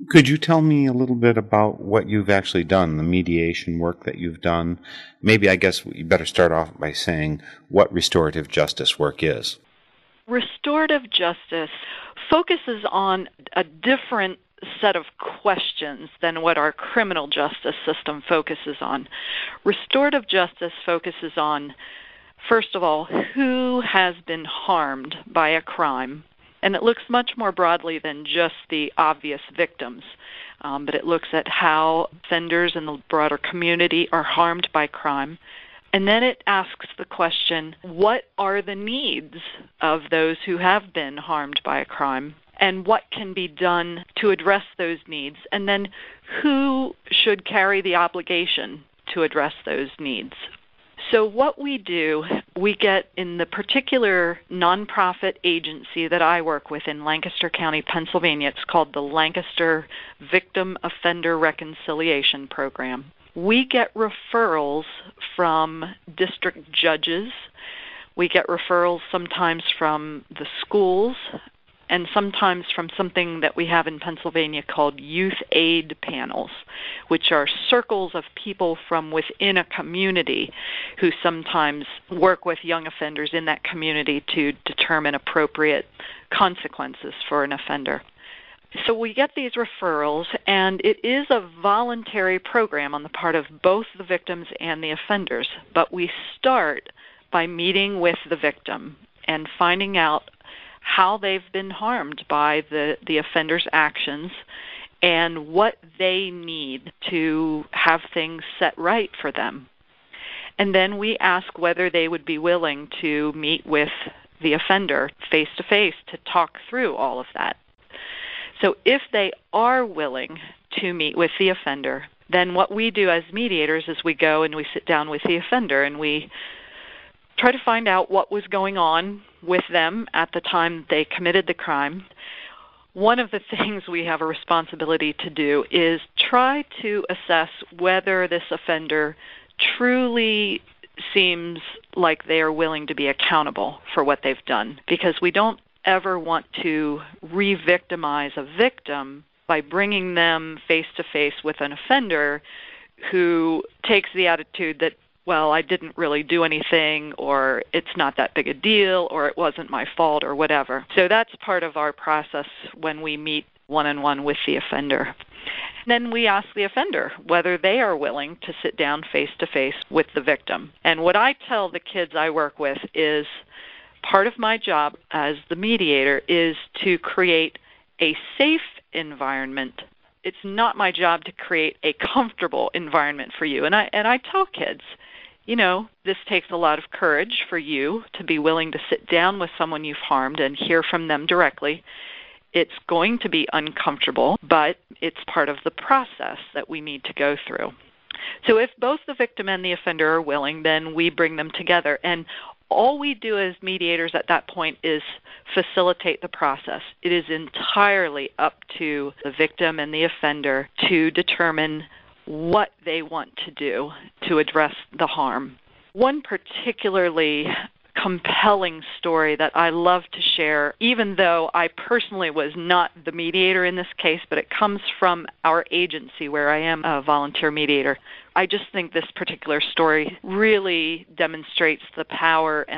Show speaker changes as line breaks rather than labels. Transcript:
Could you tell me a little bit about what you've actually done, the mediation work that you've done? Maybe I guess you better start off by saying what restorative justice work is.
Restorative justice focuses on a different set of questions than what our criminal justice system focuses on. Restorative justice focuses on, first of all, who has been harmed by a crime. And it looks much more broadly than just the obvious victims, but it looks at how offenders in the broader community are harmed by crime. And then it asks the question, what are the needs of those who have been harmed by a crime? And what can be done to address those needs? And then who should carry the obligation to address those needs? So what we do, we get in the particular nonprofit agency that I work with in Lancaster County, Pennsylvania. It's called the Lancaster Victim Offender Reconciliation Program. We get referrals from district judges. We get referrals sometimes from the schools, and sometimes from something that we have in Pennsylvania called youth aid panels, which are circles of people from within a community who sometimes work with young offenders in that community to determine appropriate consequences for an offender. So we get these referrals, and it is a voluntary program on the part of both the victims and the offenders, but we start by meeting with the victim and finding out how they've been harmed by the offender's actions and what they need to have things set right for them. And then we ask whether they would be willing to meet with the offender face-to-face to talk through all of that. So if they are willing to meet with the offender, then what we do as mediators is we go and we sit down with the offender and we try to find out what was going on with them at the time they committed the crime. One of the things we have a responsibility to do is try to assess whether this offender truly seems like they are willing to be accountable for what they've done, because we don't ever want to re-victimize a victim by bringing them face-to-face with an offender who takes the attitude that, well, I didn't really do anything, or it's not that big a deal, or it wasn't my fault, or whatever. So that's part of our process when we meet one-on-one with the offender. Then we ask the offender whether they are willing to sit down face-to-face with the victim. And what I tell the kids I work with is part of my job as the mediator is to create a safe environment. It's not my job to create a comfortable environment for you. And I tell kids, you know, this takes a lot of courage for you to be willing to sit down with someone you've harmed and hear from them directly. It's going to be uncomfortable, but it's part of the process that we need to go through. So if both the victim and the offender are willing, then we bring them together. And all we do as mediators at that point is facilitate the process. It is entirely up to the victim and the offender to determine what they want to do to address the harm. One particularly compelling story that I love to share, even though I personally was not the mediator in this case, but it comes from our agency where I am a volunteer mediator. I just think this particular story really demonstrates the power